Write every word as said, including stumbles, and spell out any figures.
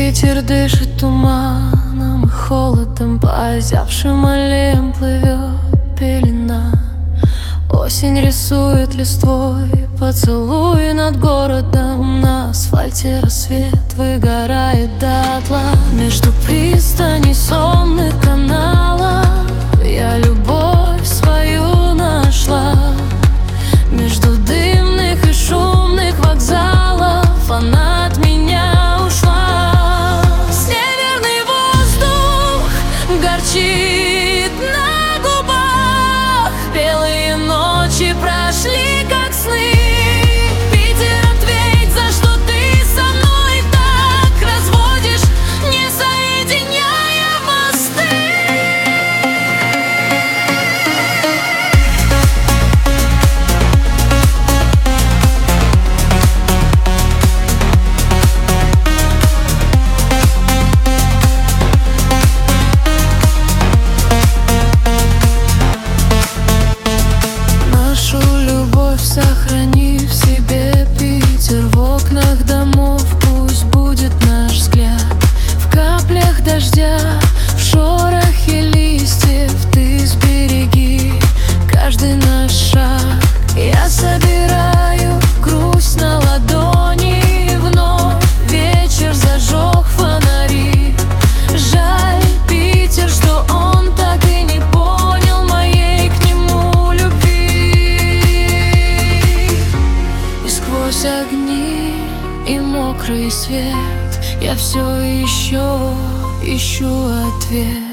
Ветер дышит туманом и холодом, по озябшим аллеям плывет пелена. Осень рисует листвой поцелуй над городом. На асфальте рассвет выгорает дотла. Между пристаней сонных каналов я любовь свою нашла. Между дымных и шумных вокзалов она от меня ушла. Северный воздух горчит на губах. Белые ночи прошли как сны. Питер, ответь, за что ты со мной так разводишь, не соединяя мосты. Сохрани в себе, Питер, в окнах домов пусть будет наш взгляд. В каплях дождя, в шорохе листьев ты сбереги каждый наш шаг. Я собираю грусть на ладони, вновь вечер зажег фонари. Жаль, Питер, что он так и не понял моей к нему любви. Сквозь огни и мокрый свет я все еще ищу ответ.